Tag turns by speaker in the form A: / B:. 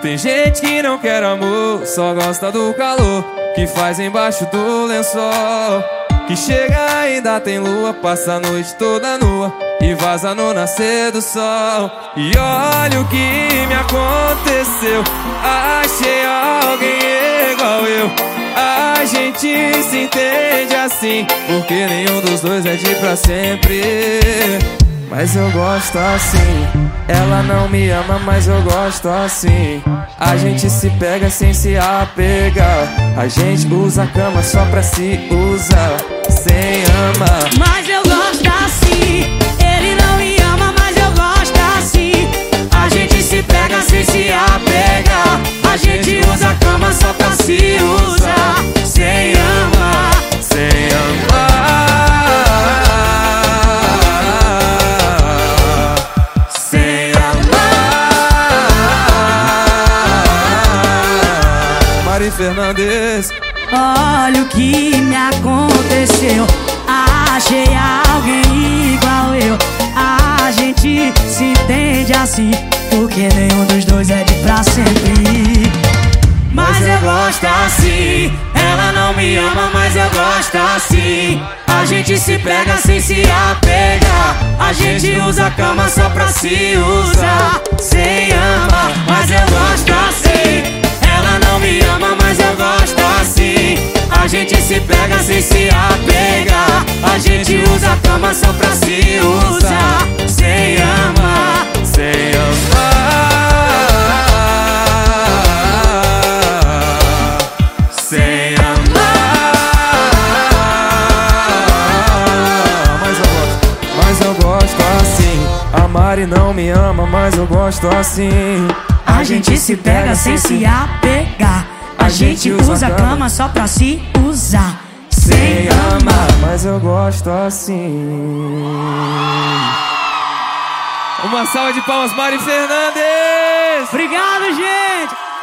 A: Tem gente que não quer amor, só gosta do calor que faz embaixo do lençol. Que chega ainda tem lua, passa a noite toda nua e vaza no nascer do sol. E olha o que me aconteceu, achei alguém igual eu. A gente se entende assim, porque nenhum dos dois é de pra sempre. Mas eu gosto assim. Ela não me ama, mas eu gosto assim. A gente se pega sem se apegar. A gente usa a cama só pra se usar, sem amar.
B: Mas eu gosto assim. Ele não me ama, mas eu gosto assim. A gente se pega sem se apegar. A gente usa a cama só pra se usar, sem amar,
A: sem amar. Mari Fernandes.
B: Olha o que me aconteceu, achei alguém igual eu. A gente se entende assim, porque nenhum dos dois é de pra sempre. Mas eu gosto assim. Ela não me ama, mas eu gosto assim. A gente se pega sem se apegar. A gente usa a cama só pra se usar, sem amar. Mas eu gosto assim. Ela não me ama, mas eu gosto assim. A gente se pega sem se apegar. A gente usa a cama só pra se usar, sem amar,
A: sem amar.
B: Sem amar.
A: Mas eu gosto assim. A Mari não me ama, mas eu gosto assim.
B: A gente se pega sem se apegar. A gente usa a cama só pra se usar, sem amar.
A: Mas eu gosto assim.
C: Uma salva de palmas, Mari Fernandes!
B: Obrigado, gente!